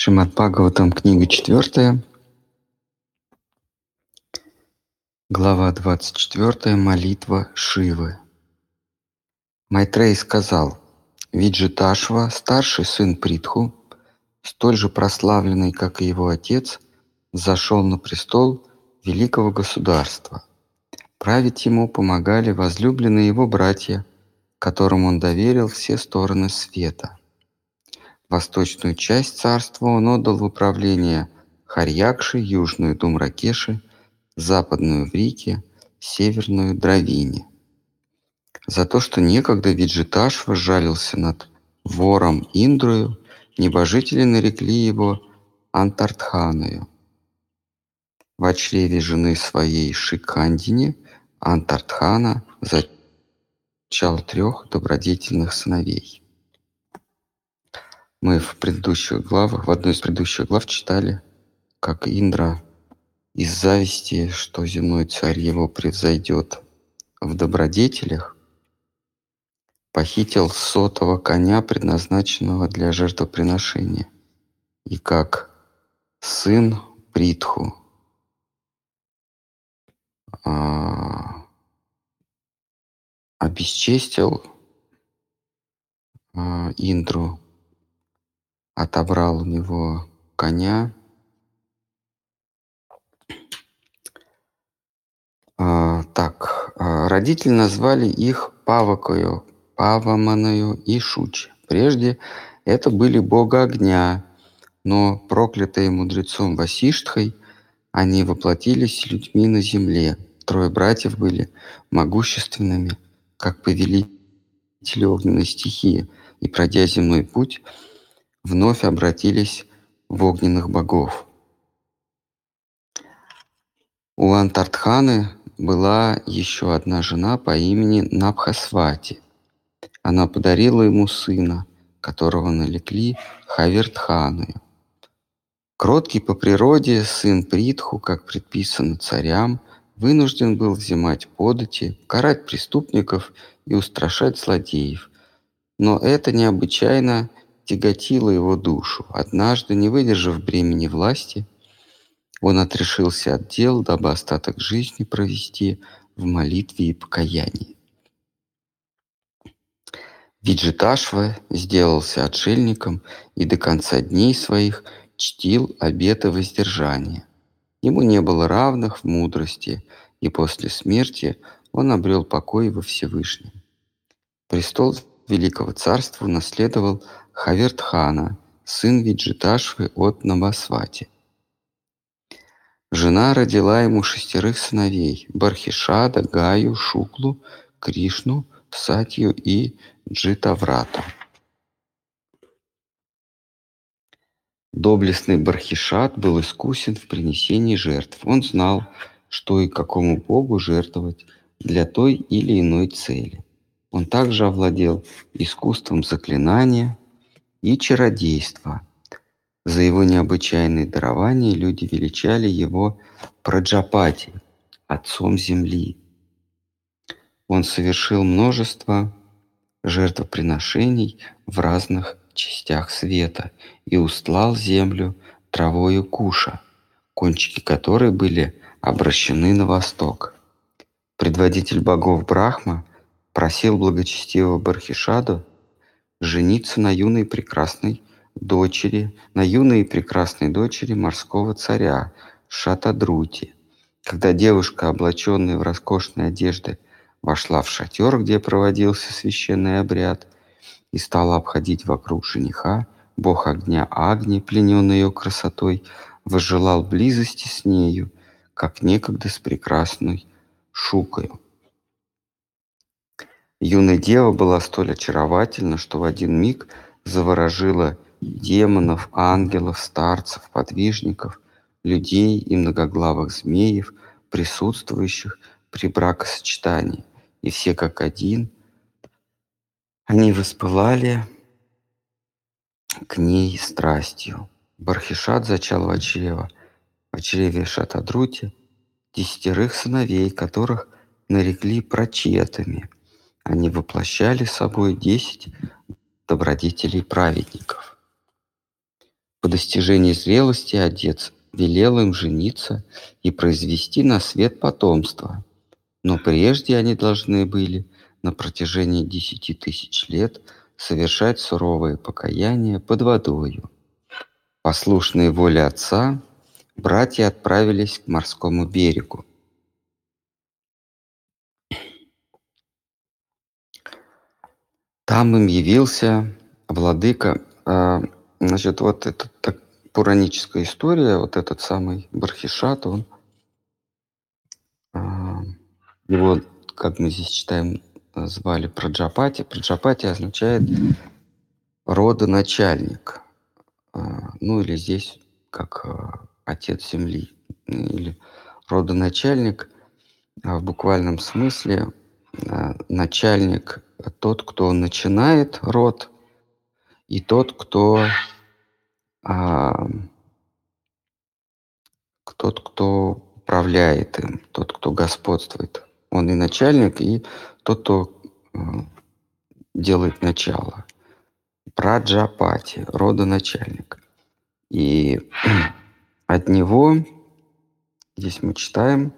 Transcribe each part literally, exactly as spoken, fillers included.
Шримад Бхагаватам, книга четвертая, глава двадцать четвертая, молитва Шивы. Майтрей сказал: Виджиташва, старший сын Притху, столь же прославленный, как и его отец, зашел на престол великого государства. Править ему помогали возлюбленные его братья, которым он доверил все стороны света. Восточную часть царства он отдал в управление Харьякши, южную Думракеши, западную Врике, северную Дравине. За то, что некогда Виджиташва жалился над вором Индрою, небожители нарекли его Антартханою. В чреве жены своей Шикандине Антартхана зачал трех добродетельных сыновей. Мы в предыдущих главах, в одной из предыдущих глав читали, как Индра из зависти, что земной царь его превзойдет в добродетелях, похитил сотого коня, предназначенного для жертвоприношения, и как сын Притху а, обесчестил а, Индру, отобрал у него коня. А, так, а, родители назвали их Павакою, Паваманою и Шучи. Прежде это были бога огня, но проклятые мудрецом Васиштхой, они воплотились людьми на земле. Трое братьев были могущественными, как повелители огненной стихии, и, пройдя земной путь, вновь обратились в огненных богов. У Антартханы была еще одна жена по имени Набхасвати. Она подарила ему сына, которого нарекли Хавертханою. Кроткий по природе сын Притху, как предписано царям, вынужден был взимать подати, карать преступников и устрашать злодеев. Но это необычайно тяготило его душу. Однажды, не выдержав бремени власти, он отрешился от дел, дабы остаток жизни провести в молитве и покаянии. Виджиташва сделался отшельником и до конца дней своих чтил обеты воздержания. Ему не было равных в мудрости, и после смерти он обрел покой во Всевышнем. Престол Великого Царства наследовал Хавертхана, сын Виджиташвы от Набасвати. Жена родила ему шестерых сыновей: Бархишада, Гаю, Шуклу, Кришну, Сатью и Джитаврату. Доблестный Бархишат был искусен в принесении жертв. Он знал, что и какому богу жертвовать для той или иной цели. Он также овладел искусством заклинания и чародейства. За его необычайные дарования люди величали его Праджапати, отцом земли. Он совершил множество жертвоприношений в разных частях света и устлал землю травою куша, кончики которой были обращены на восток. Предводитель богов Брахма просил благочестивого Бархишаду жениться на юной прекрасной дочери, на юной и прекрасной дочери морского царя Шатадрути. Когда девушка, облаченная в роскошные одежды, вошла в шатер, где проводился священный обряд, и стала обходить вокруг жениха, бог огня Агни, плененный ее красотой, возжелал близости с нею, как некогда с прекрасной Шукою. Юная дева была столь очаровательна, что в один миг заворожила демонов, ангелов, старцев, подвижников, людей и многоглавых змеев, присутствующих при бракосочетании. И все как один, они воспылали к ней страстью. Бархишат зачал в чрево, в чреве Шатадрути десятерых сыновей, которых нарекли прачетами. Они воплощали собой десять добродетелей праведников. По достижении зрелости отец велел им жениться и произвести на свет потомство. Но прежде они должны были на протяжении десяти тысяч лет совершать суровое покаяние под водою. Послушные воле отца, братья отправились к морскому берегу. Там им явился владыка. А, значит, вот эта так, пураническая история, вот этот самый Бархишат, он, а, его, как мы здесь читаем, звали Праджапати. Праджапати означает родоначальник. А, ну или здесь как а, отец земли, или родоначальник а, в буквальном смысле а, начальник, тот, кто начинает род, и тот, кто а, тот, кто управляет им, тот, кто господствует. Он и начальник, и тот, кто а, делает начало. Праджапати, родоначальник. И от него, здесь мы читаем,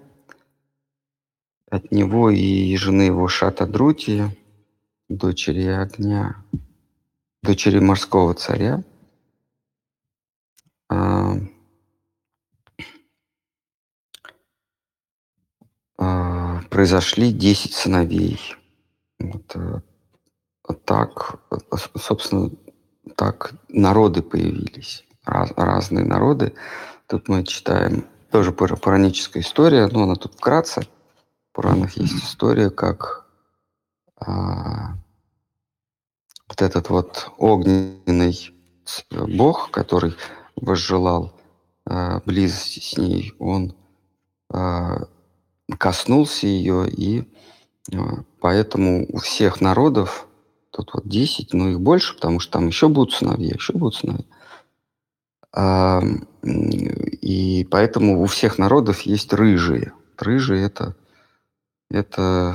от него и жены его Шатадрути, дочери огня, дочери морского царя, а, а, произошли десять сыновей. Вот, а, так, собственно, так народы появились, раз, разные народы. Тут мы читаем тоже пураническая история, но она тут вкратце. В Пуранах есть история, как а, вот этот вот огненный бог, который возжелал а, близости с ней, он а, коснулся ее, и а, поэтому у всех народов, тут вот десять, но их больше, потому что там еще будут сыновья, еще будут сыновья. А, и поэтому у всех народов есть рыжие. Рыжие это, это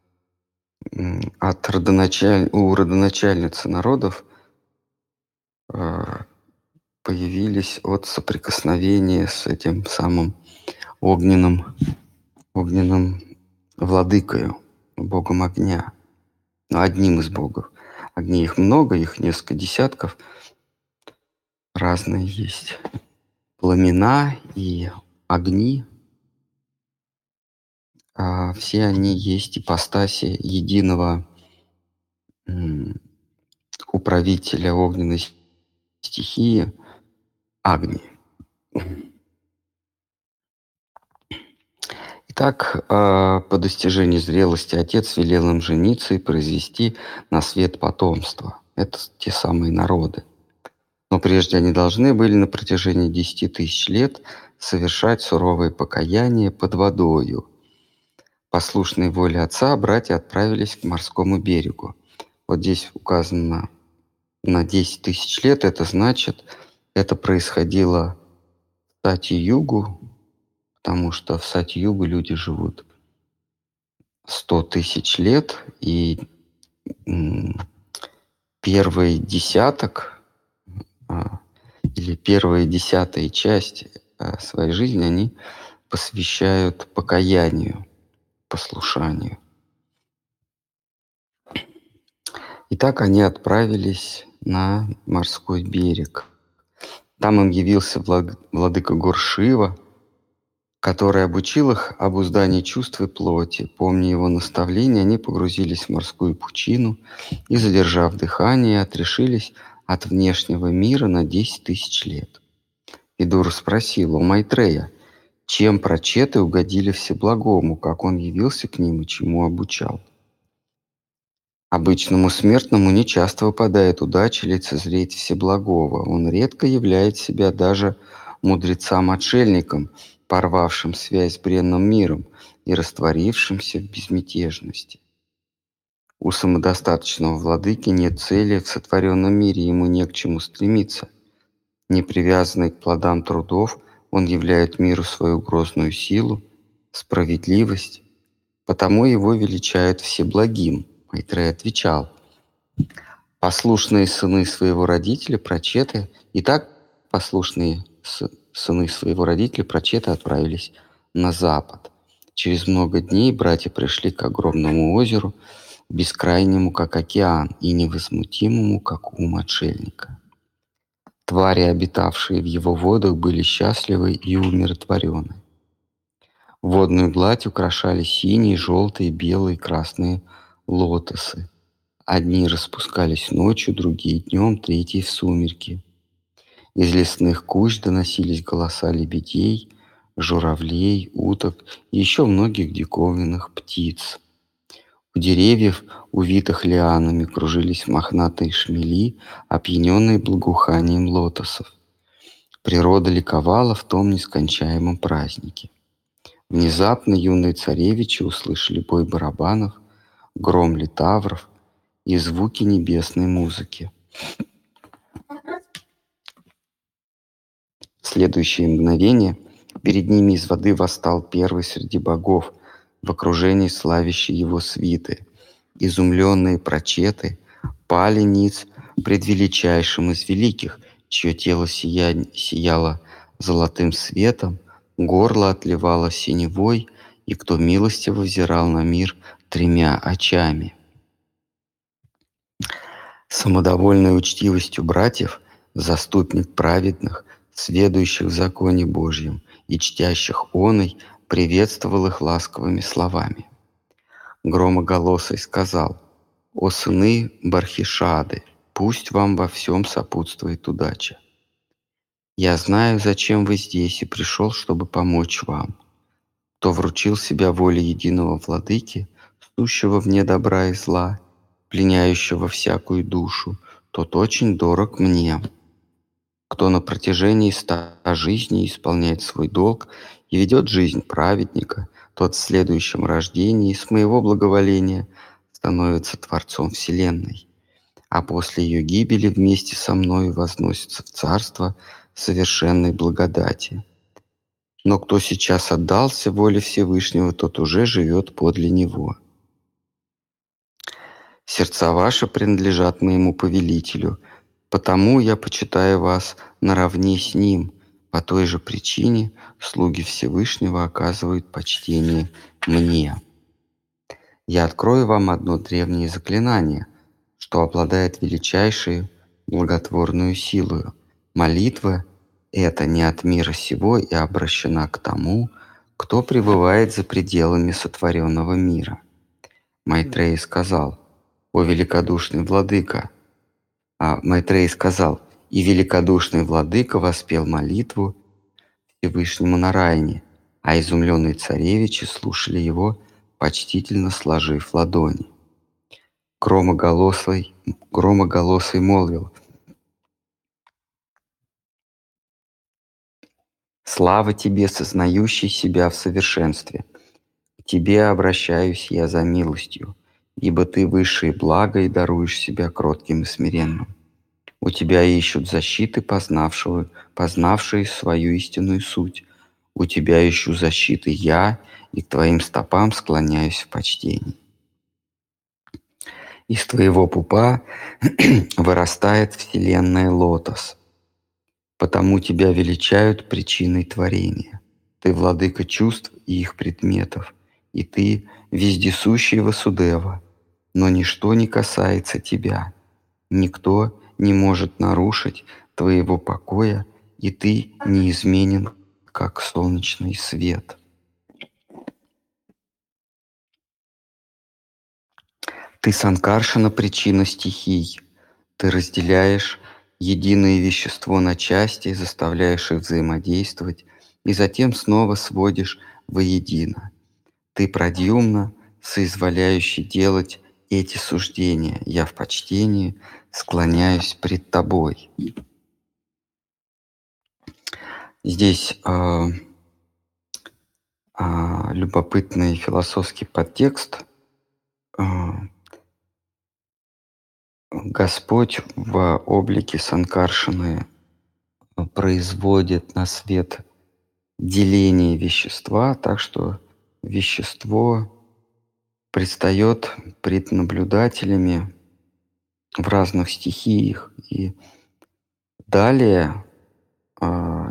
от родоначаль... у родоначальницы народов а, появились от соприкосновения с этим самым огненным, огненным владыкою, богом огня, одним из богов. Огней их много, их несколько десятков, разные есть пламена и огни. А все они есть ипостаси единого м, управителя огненной стихии Агни. Итак, по достижении зрелости отец велел им жениться и произвести на свет потомство. Это те самые народы. Но прежде они должны были на протяжении десяти тысяч лет совершать суровое покаяние под водою. Послушные воле отца, братья отправились к морскому берегу. Вот здесь указано на десять тысяч лет, это значит, это происходило в Сати-Югу, потому что в Сати-Югу люди живут сто тысяч лет, и первый десяток а, или первая десятая часть а, своей жизни они посвящают покаянию, послушанию. Итак, они отправились на морской берег. Там им явился влад... владыка гор Шива, который обучил их обузданию чувств и плоти. Помня его наставления, они погрузились в морскую пучину и, задержав дыхание, отрешились от внешнего мира на десять тысяч лет. Видура спросил у Майтрея, чем прачеты угодили Всеблагому, как он явился к ним и чему обучал. Обычному смертному нечасто выпадает удача лицезреть Всеблагого. Он редко являет себя даже мудрецам-отшельникам, порвавшим связь с бренным миром и растворившимся в безмятежности. У самодостаточного владыки нет цели в сотворенном мире, ему не к чему стремиться. Не привязанный к плодам трудов, он являет миру свою грозную силу, справедливость, потому его величают Всеблагим. Майтрей отвечал: послушные сыны своего родителя, прачеты, и так Послушные с- сыны своего родителя Прочета отправились на запад. Через много дней братья пришли к огромному озеру, бескрайнему, как океан, и невозмутимому, как ум отшельника. Твари, обитавшие в его водах, были счастливы и умиротворены. Водную гладь украшали синие, желтые, белые, красные лотосы. Одни распускались ночью, другие днем, третьи в сумерки. Из лесных кущ доносились голоса лебедей, журавлей, уток и еще многих диковинных птиц. У деревьев, увитых лианами, кружились мохнатые шмели, опьяненные благоуханием лотосов. Природа ликовала в том нескончаемом празднике. Внезапно юные царевичи услышали бой барабанов, гром литавров и звуки небесной музыки. В следующее мгновение перед ними из воды восстал первый среди богов в окружении славящей его свиты. Изумленные прочеты пали ниц пред величайшим из великих, чье тело сия... сияло золотым светом, горло отливало синевой, и кто милостиво взирал на мир тремя очами. Самодовольной учтивостью братьев заступник праведных, сведущих в законе Божьем и чтящих оный, приветствовал их ласковыми словами. Громоголосый сказал: «О сыны Бархишады, пусть вам во всем сопутствует удача. Я знаю, зачем вы здесь, и пришел, чтобы помочь вам. Кто вручил себя воле единого владыки, сущего вне добра и зла, пленяющего всякую душу, тот очень дорог мне. Кто на протяжении ста жизней исполняет свой долг и ведет жизнь праведника, тот в следующем рождении с моего благоволения становится Творцом Вселенной, а после ее гибели вместе со мною возносится в царство совершенной благодати. Но кто сейчас отдался воле Всевышнего, тот уже живет подле него. Сердца ваши принадлежат моему повелителю, потому я почитаю вас наравне с ним. По той же причине слуги Всевышнего оказывают почтение мне. Я открою вам одно древнее заклинание, что обладает величайшей благотворную силою. Молитва эта не от мира сего и обращена к тому, кто пребывает за пределами сотворенного мира». Майтрея сказал: «О великодушный владыка!» А Майтрея сказал: «И великодушный владыка воспел молитву Всевышнему Нараяне», а изумленные царевичи слушали его, почтительно сложив ладони. Громоголосый, громоголосый молвил: «Слава тебе, сознающий себя в совершенстве! К тебе обращаюсь я за милостью, ибо ты высшее благо и даруешь себя кротким и смиренным. У тебя ищут защиты, познавшего, познавшие свою истинную суть. У тебя ищу защиты я, и к твоим стопам склоняюсь в почтении. Из твоего пупа вырастает вселенная лотос, потому тебя величают причиной творения. Ты владыка чувств и их предметов, и ты вездесущий Васудева, но ничто не касается тебя. Никто не может нарушить твоего покоя, и ты неизменен, как солнечный свет. Ты Санкаршана, причина стихий. Ты разделяешь единое вещество на части, заставляешь их взаимодействовать, и затем снова сводишь воедино. Ты Прадьюмна, соизволяющий делать эти суждения. Я в почтении склоняюсь пред тобой». Здесь э, э, любопытный философский подтекст. Э, Господь в облике Санкаршаны производит на свет деление вещества, так что вещество предстает пред наблюдателями в разных стихиях. И далее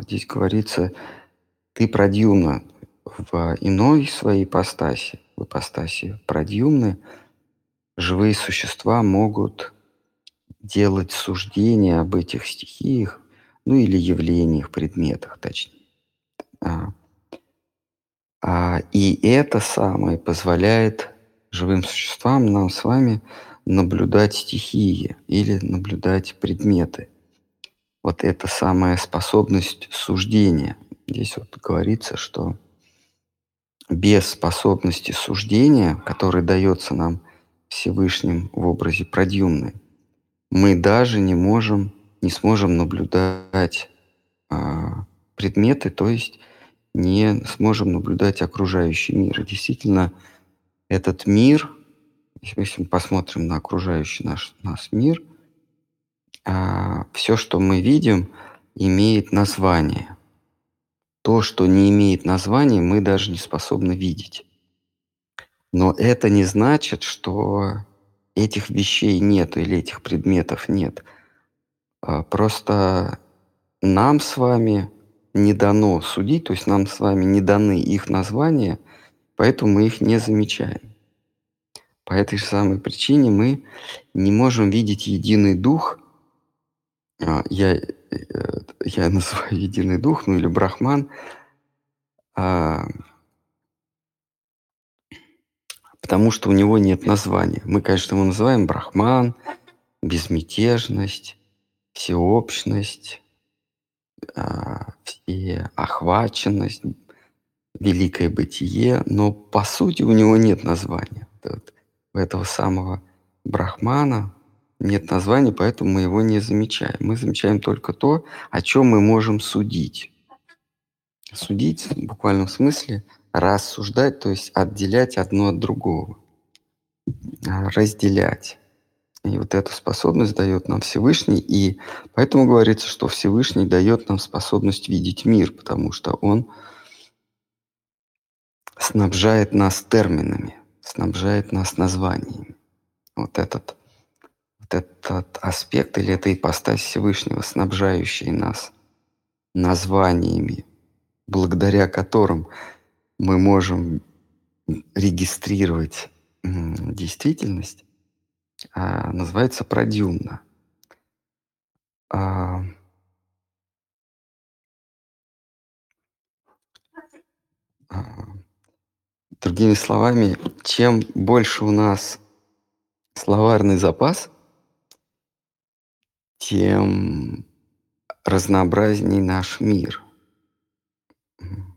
здесь говорится, ты продюмна в иной своей ипостаси, в ипостаси продюмны, живые существа могут делать суждения об этих стихиях, ну или явлениях, предметах, точнее. А, а, и это самое позволяет живым существам, нам с вами, наблюдать стихии или наблюдать предметы. Вот это самая способность суждения. Здесь вот говорится, что без способности суждения, которая дается нам Всевышним в образе продюмны, мы даже не можем, не сможем наблюдать а, предметы, то есть не сможем наблюдать окружающий мир. И действительно, этот мир, если мы посмотрим на окружающий наш, наш мир, а, все, что мы видим, имеет название. То, что не имеет названия, мы даже не способны видеть. Но это не значит, что этих вещей нет или этих предметов нет. А, Просто нам с вами не дано судить, то есть нам с вами не даны их названия, поэтому мы их не замечаем. По этой же самой причине мы не можем видеть единый дух. А, Я, э, я называю единый дух, ну или брахман, а, потому что у него нет названия. Мы, конечно, его называем брахман, безмятежность, всеобщность, а, всеохваченность, великое бытие, но по сути у него нет названия. Вот у этого самого брахмана нет названия, поэтому мы его не замечаем. Мы замечаем только то, о чем мы можем судить. Судить в буквальном смысле рассуждать, то есть отделять одно от другого, а, разделять. И вот эту способность дает нам Всевышний, и поэтому говорится, что Всевышний дает нам способность видеть мир, потому что Он снабжает нас терминами, снабжает нас названиями. Вот этот, вот этот аспект или эта ипостась Всевышнего, снабжающая нас названиями, благодаря которым мы можем регистрировать м, действительность, а, называется продюмна. А, а, Другими словами, чем больше у нас словарный запас, тем разнообразней наш мир. М.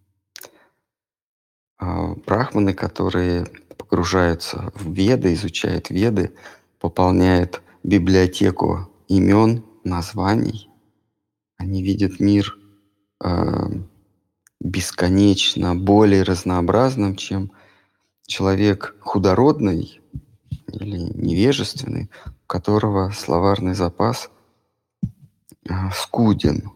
А, Брахманы, которые погружаются в Веды, изучают Веды, пополняют библиотеку имен, названий. Они видят мир а, бесконечно более разнообразным, чем человек худородный или невежественный, у которого словарный запас а, скуден.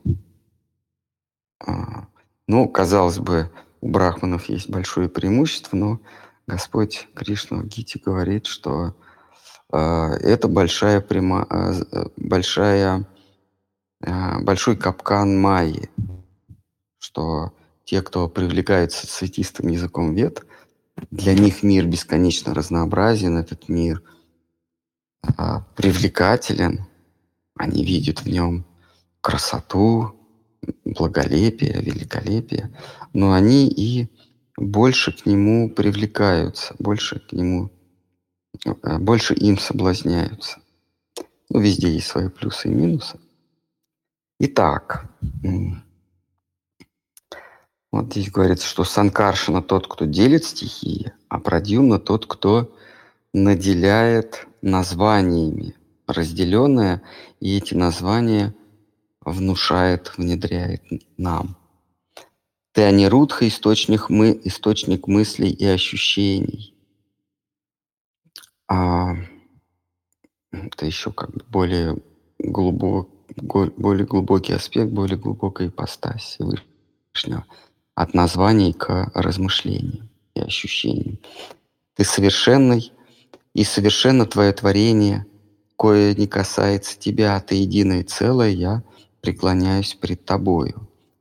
А, Ну, казалось бы, у брахманов есть большое преимущество, но Господь Кришна в Гите говорит, что а, это большая прямо, а, з- э, большая, а, большой капкан майи, что те, кто привлекается цветистым языком вед, для них мир бесконечно разнообразен, этот мир а, привлекателен, они видят в нем красоту, благолепие, великолепие, но они и больше к нему привлекаются, больше к нему, э, больше им соблазняются. Ну, везде есть свои плюсы и минусы. Итак, м, вот здесь говорится, что Санкаршана тот, кто делит стихии, а Прадьюмна тот, кто наделяет названиями разделенное, и эти названия внушает, внедряет нам. Ты Анирудха, источник, мы, источник мыслей и ощущений. А, это еще как бы более, глубок, го- более глубокий аспект, более глубокая ипостась Всевышнего. От названий к размышлениям и ощущениям. Ты совершенный, и совершенно твое творение, кое не касается тебя, а ты единое целое, я преклоняюсь пред тобою.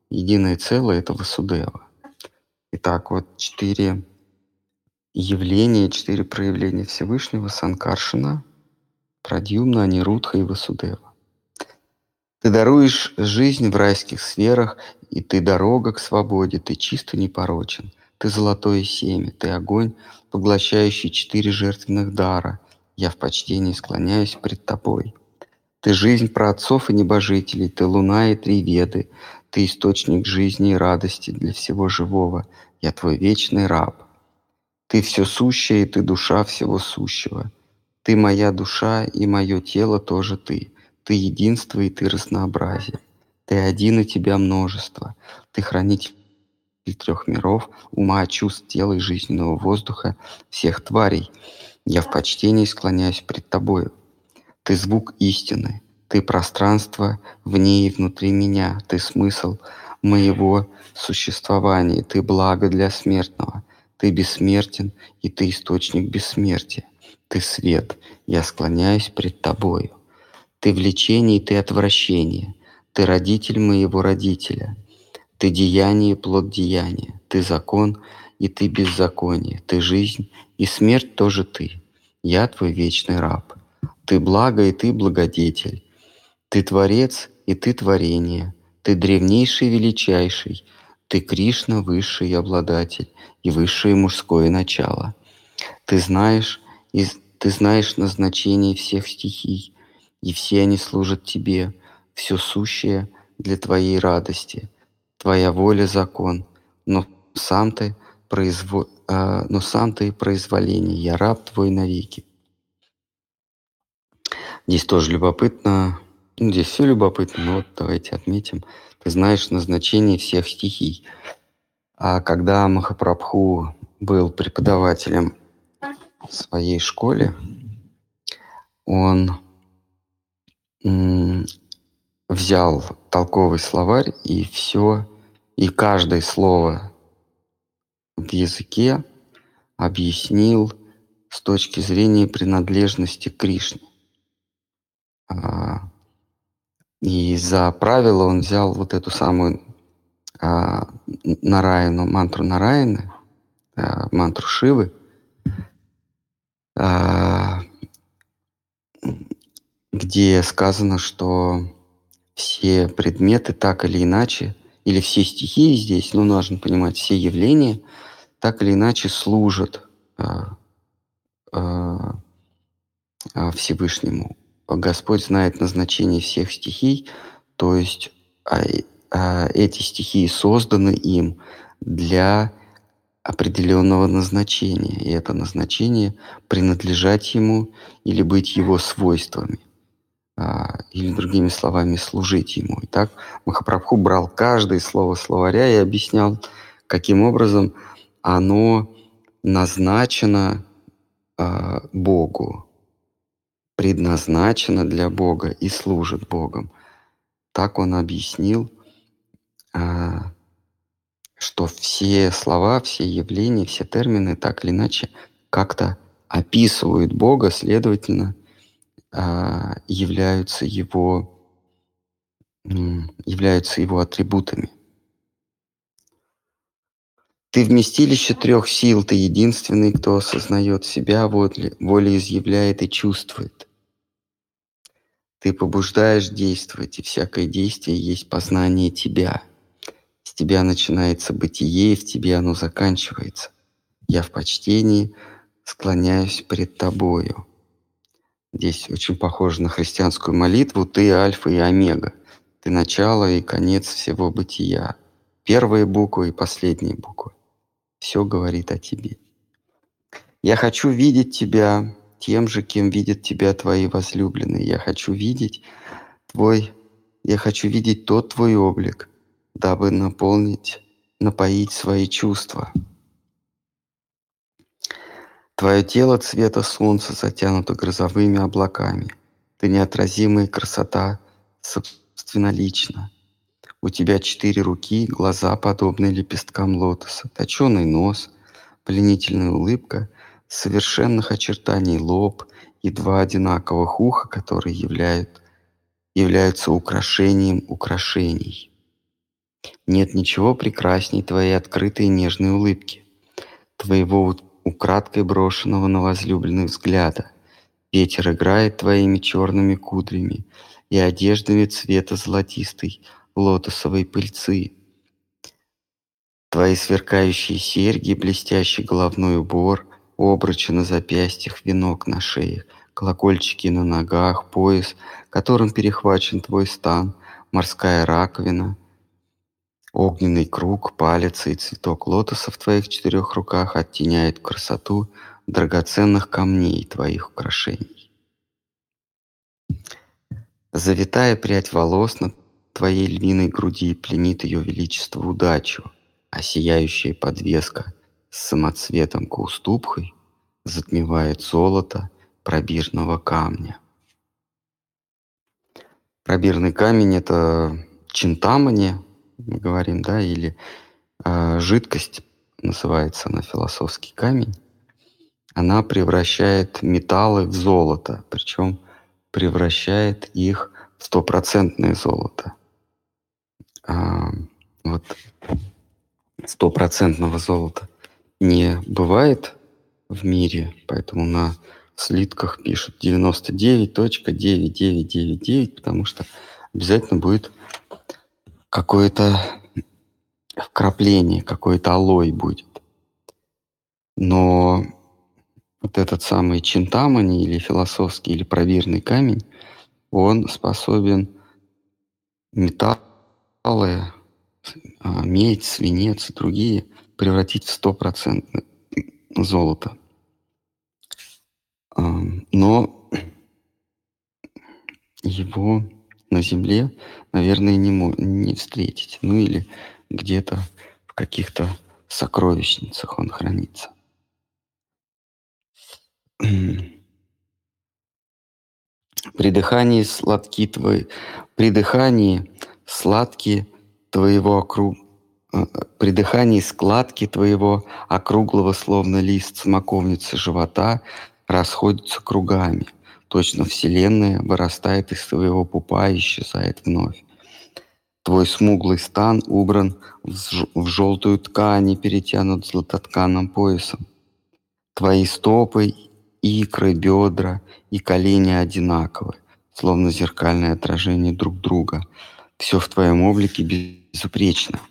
единое целое — это Васудева. Итак, вот четыре явления, четыре проявления Всевышнего: Санкаршана, Прадьюмна, Анирудха и Васудева. Ты даруешь жизнь в райских сферах, и ты дорога к свободе, ты чисто непорочен. Ты золотое семя, ты огонь, поглощающий четыре жертвенных дара. Я в почтении склоняюсь пред тобой. Ты жизнь праотцов и небожителей, ты луна и три веды, ты источник жизни и радости для всего живого. Я твой вечный раб. Ты все сущее, и ты душа всего сущего. Ты моя душа, и мое тело тоже ты. Ты единство, и ты разнообразие. Ты один, и тебя множество. Ты хранитель трех миров, ума, чувств, тела и жизненного воздуха всех тварей. Я в почтении склоняюсь пред тобою. Ты звук истины, ты пространство вне и внутри меня, ты смысл моего существования, ты благо для смертного, ты бессмертен, и ты источник бессмертия. Ты свет, я склоняюсь пред тобою. Ты влечение, и ты отвращение, ты родитель моего родителя. Ты деяние и плод деяния, ты закон, и ты беззаконие, ты жизнь, и смерть тоже ты. Я твой вечный раб. Ты благо, и ты благодетель. Ты творец, и ты творение. Ты древнейший и величайший. Ты Кришна, высший обладатель, и высшее мужское начало. Ты знаешь, и ты знаешь назначение всех стихий, и все они служат тебе, все сущее для твоей радости. Твоя воля — закон, но сам ты произво... э, но сам ты произволение, я раб твой навеки. Здесь тоже любопытно, ну, здесь все любопытно, но вот давайте отметим. Ты знаешь назначение всех стихий. А когда Махапрабху был преподавателем в своей школе, он м, взял толковый словарь и все, и каждое слово в языке объяснил с точки зрения принадлежности к Кришне. А, И за правило он взял вот эту самую а, Нараяну, мантру Нараяны, а, мантру Шивы, а, где сказано, что все предметы так или иначе, или все стихии здесь, ну, нужно понимать, все явления так или иначе служат а, а, а, Всевышнему. Господь знает назначение всех стихий, то есть а, а, эти стихии созданы им для определенного назначения, и это назначение принадлежать ему или быть его свойствами, а, или, другими словами, служить ему. Итак, Махапрабху брал каждое слово словаря и объяснял, каким образом оно назначено а, Богу, предназначено для Бога и служит Богом. Так он объяснил, а, что все слова, все явления, все термины так или иначе как-то описывают Бога, следовательно, а, являются его, м, являются его атрибутами. Ты вместилище трех сил, ты единственный, кто осознает себя, воле, волеизъявляет и чувствует. Ты побуждаешь действовать, и всякое действие есть познание тебя. С тебя начинается бытие, и в тебе оно заканчивается. Я в почтении склоняюсь пред тобою. Здесь очень похоже на христианскую молитву. Ты альфа и омега. Ты начало и конец всего бытия. Первая буква и последняя буква. Все говорит о тебе. Я хочу видеть тебя тем же, кем видят тебя твои возлюбленные. Я хочу видеть твой, я хочу видеть тот твой облик, дабы наполнить, напоить свои чувства. Твое тело цвета солнца затянуто грозовыми облаками. Ты неотразимая красота собственнолично. У тебя четыре руки, глаза, подобные лепесткам лотоса, точеный нос, пленительная улыбка, совершенных очертаний лоб и два одинаковых уха, которые являют, являются украшением украшений. Нет ничего прекрасней твоей открытой и нежной улыбки, твоего у- украдкой брошенного на возлюбленных взгляда. Ветер играет твоими черными кудрями и одеждами цвета золотистой лотосовой пыльцы. Твои сверкающие серьги, блестящий головной убор, обручи на запястьях, венок на шее, колокольчики на ногах, пояс, которым перехвачен твой стан, морская раковина, огненный круг, палец и цветок лотоса в твоих четырех руках оттеняет красоту драгоценных камней твоих украшений. Завитая прядь волос на твоей львиной груди пленит ее величество удачу, а сияющая подвеска с самоцветом кауступхой затмевает золото пробирного камня. Пробирный камень — это чинтамани, мы говорим, да, или э, жидкость, называется она философский камень. Она превращает металлы в золото, причем превращает их в стопроцентное золото. А, вот стопроцентного золота не бывает в мире, поэтому на слитках пишут девяносто девять целых девять девять девять девять, потому что обязательно будет какое-то вкрапление, какой-то алой будет. Но вот этот самый чинтамани или философский, или пробирный камень, он способен металлы, а, медь, свинец и другие превратить в стопроцентное золото. А, Но его на Земле, наверное, не, мо- не встретить. Ну или где-то в каких-то сокровищницах он хранится. При дыхании сладки твои, при дыхании сладкие твоего округ, э, при дыхании складки твоего округлого, словно лист смоковницы живота, расходятся кругами. Точно вселенная вырастает из твоего пупа и исчезает вновь. Твой смуглый стан убран в, ж- в желтую ткань и перетянут златотканым поясом. Твои стопы, икры, бедра и колени одинаковы, словно зеркальное отражение друг друга. Все в твоем облике безупречно.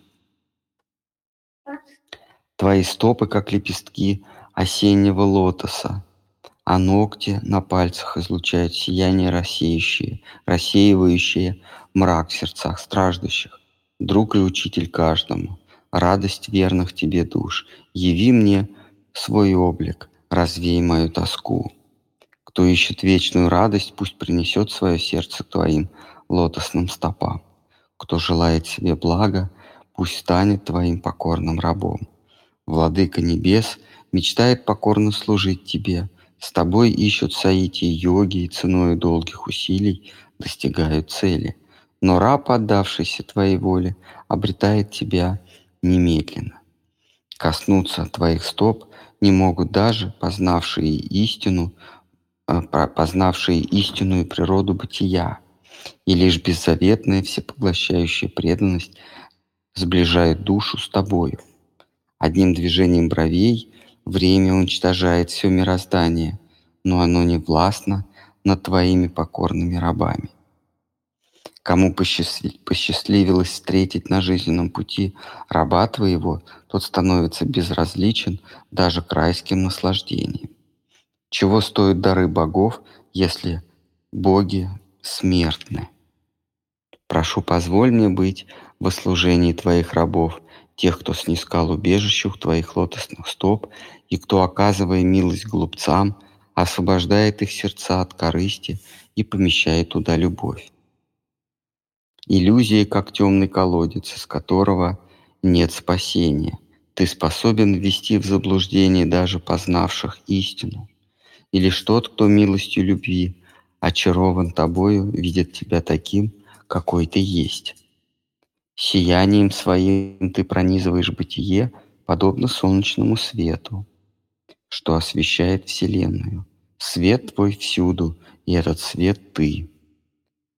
Твои стопы, как лепестки осеннего лотоса, а ногти на пальцах излучают сияние рассеющее, рассеивающее мрак в сердцах страждущих. Друг и учитель каждому, радость верных тебе душ, яви мне свой облик, развей мою тоску. Кто ищет вечную радость, пусть принесет свое сердце к твоим лотосным стопам. Кто желает себе блага, пусть станет твоим покорным рабом. Владыка небес мечтает покорно служить тебе. С тобой ищут соитие йоги и ценою долгих усилий достигают цели. Но раб, отдавшийся твоей воле, обретает тебя немедленно. Коснуться твоих стоп не могут даже познавшие истину, э, про- познавшие истинную природу бытия, и лишь беззаветная всепоглощающая преданность сближает душу с тобою. Одним движением бровей время уничтожает все мироздание, но оно не властно над твоими покорными рабами. Кому посчастли- посчастливилось встретить на жизненном пути раба твоего, тот становится безразличен даже к райским наслаждениям. Чего стоят дары богов, если боги смертны? Прошу, позволь мне быть во служении твоих рабов, тех, кто снискал убежище у твоих лотосных стоп, и кто, оказывая милость глупцам, освобождает их сердца от корысти и помещает туда любовь. Иллюзия, как темный колодец, из которого нет спасения. Ты способен ввести в заблуждение даже познавших истину. И лишь тот, кто милостью любви очарован тобою, видит тебя таким, какой ты есть. Сиянием своим ты пронизываешь бытие, подобно солнечному свету, что освещает Вселенную. Свет твой всюду, и этот свет ты.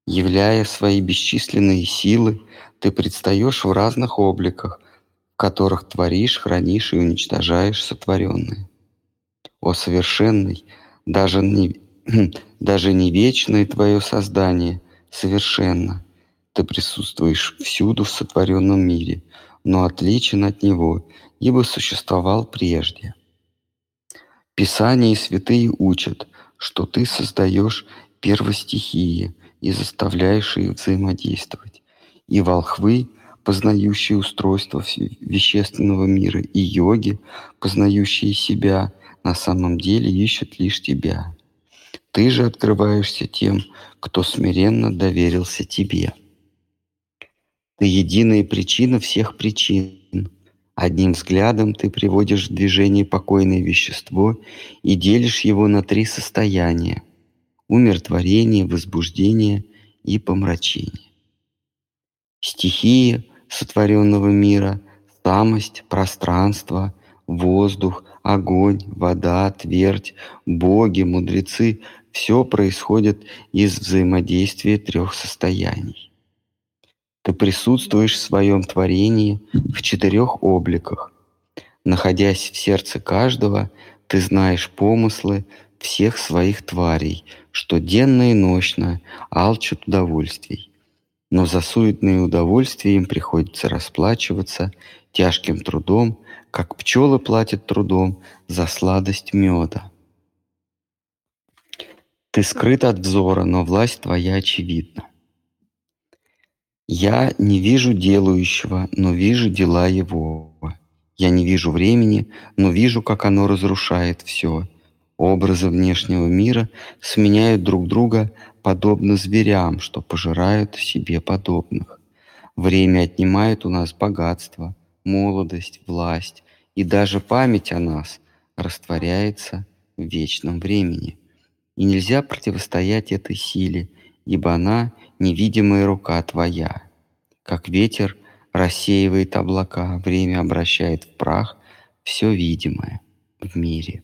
Являя свои бесчисленные силы, ты предстаешь в разных обликах, в которых творишь, хранишь и уничтожаешь сотворенное. О совершенный, даже не, даже не вечное твое создание совершенно. Ты присутствуешь всюду в сотворенном мире, но отличен от него, ибо существовал прежде. Писания и святые учат, что ты создаешь первостихии и заставляешь их взаимодействовать. И волхвы, познающие устройство вещественного мира, и йоги, познающие себя, на самом деле ищут лишь тебя. Ты же открываешься тем, кто смиренно доверился тебе. Ты единая причина всех причин. Одним взглядом ты приводишь в движение покойное вещество и делишь его на три состояния: умиротворение, возбуждение и помрачение. Стихии сотворенного мира — самость, пространство, воздух, огонь, вода, твердь, боги, мудрецы — все происходит из взаимодействия трех состояний. Ты присутствуешь в своем творении в четырех обликах. Находясь в сердце каждого, ты знаешь помыслы всех своих тварей, что денно и нощно алчут удовольствий. Но за суетные удовольствия им приходится расплачиваться тяжким трудом, как пчелы платят трудом за сладость меда. Ты скрыт от взора, но власть твоя очевидна. Я не вижу делающего, но вижу дела его. Я не вижу времени, но вижу, как оно разрушает все. Образы внешнего мира сменяют друг друга подобно зверям, что пожирают себе подобных. Время отнимает у нас богатство, молодость, власть, и даже память о нас растворяется в вечном времени. И нельзя противостоять этой силе, ибо она — невидимая рука твоя. Как ветер рассеивает облака, время обращает в прах все видимое в мире.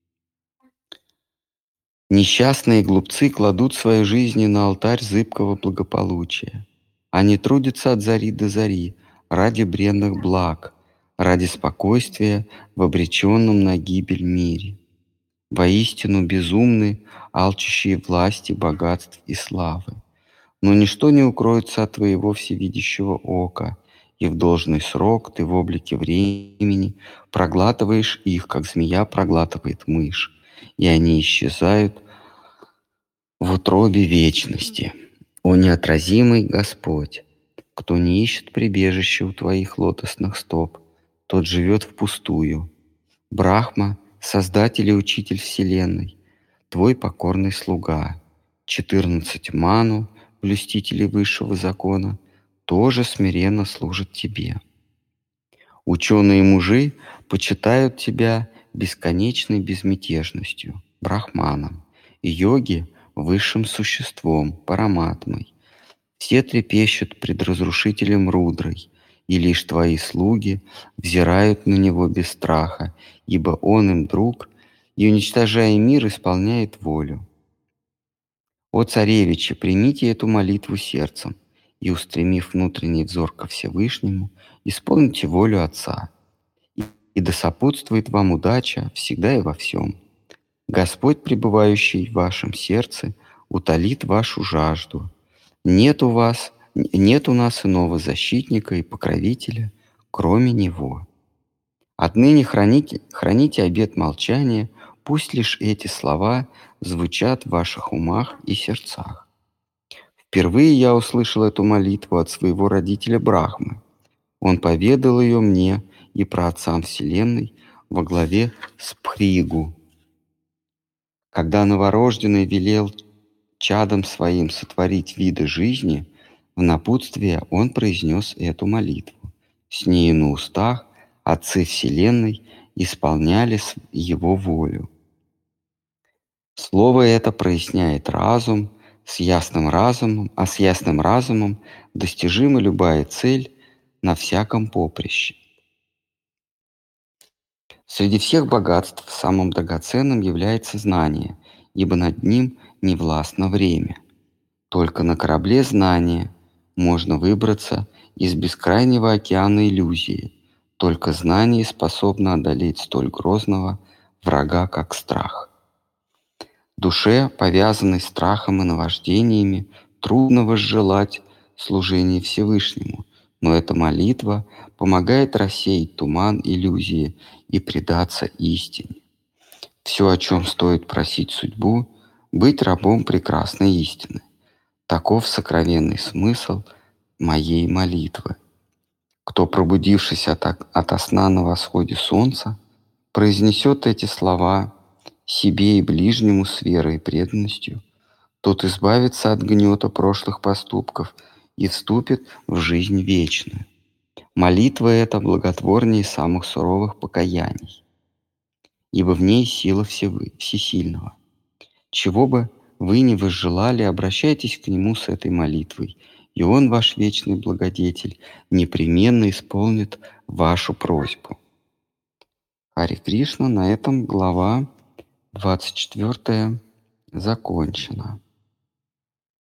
Несчастные глупцы кладут свои жизни на алтарь зыбкого благополучия. Они трудятся от зари до зари ради бренных благ, ради спокойствия в обреченном на гибель мире. Воистину безумны, алчущие власти, богатств и славы. Но ничто не укроется от твоего всевидящего ока, и в должный срок ты в облике времени проглатываешь их, как змея проглатывает мышь, и они исчезают в утробе вечности. О неотразимый Господь! Кто не ищет прибежища у твоих лотосных стоп, тот живет впустую. Брахма, Создатель и Учитель Вселенной, твой покорный слуга. Четырнадцать ману, блюстителей высшего закона, тоже смиренно служат тебе. Ученые мужи почитают тебя бесконечной безмятежностью, брахманом, и йоги — высшим существом, параматмой. Все трепещут пред разрушителем Рудрой, и лишь твои слуги взирают на него без страха, ибо он им друг, и, уничтожая мир, исполняет волю. О царевичи, примите эту молитву сердцем и, устремив внутренний взор ко Всевышнему, исполните волю Отца. И да сопутствует вам удача всегда и во всем. Господь, пребывающий в вашем сердце, утолит вашу жажду. Нет у вас, нет у нас иного защитника и покровителя, кроме Него. Отныне храните, храните обет молчания, пусть лишь эти слова звучат в ваших умах и сердцах. Впервые я услышал эту молитву от своего родителя Брахмы. Он поведал ее мне и праотцам Вселенной во главе с Пхригу. Когда новорожденный велел чадом своим сотворить виды жизни, в напутствие он произнес эту молитву. С нею на устах отцы Вселенной исполняли его волю. Слово это проясняет разум, с ясным разумом, а с ясным разумом достижима любая цель на всяком поприще. Среди всех богатств самым драгоценным является знание, ибо над ним не властно время. Только на корабле знания можно выбраться из бескрайнего океана иллюзии. Только знание способно одолеть столь грозного врага, как страх. Душе, повязанной страхом и наваждениями, трудно возжелать служение Всевышнему, но эта молитва помогает рассеять туман иллюзии и предаться истине. Все, о чем стоит просить судьбу, быть рабом прекрасной истины. Таков сокровенный смысл моей молитвы. Кто, пробудившись от, ото сна на восходе солнца, произнесет эти слова себе и ближнему с верой и преданностью, тот избавится от гнета прошлых поступков и вступит в жизнь вечную. Молитва эта благотворнее самых суровых покаяний, ибо в ней сила всевы, всесильного. Чего бы вы ни возжелали, обращайтесь к Нему с этой молитвой, и Он, ваш вечный благодетель, непременно исполнит вашу просьбу. Харе Кришна, на этом глава двадцать четвёртая закончена.